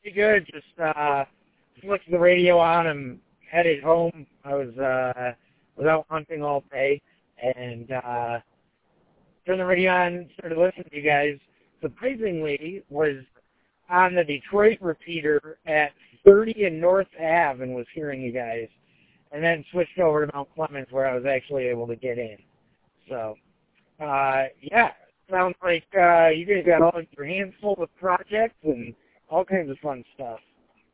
Pretty good. Just flicked the radio on and headed home. I was out hunting all day and turned the radio on and started listening to you guys. Surprisingly, was on the Detroit repeater at 30 and North Ave and was hearing you guys. And then switched over to Mount Clemens where I was actually able to get in. So, yeah, sounds like you guys got all your hands full with projects and all kinds of fun stuff.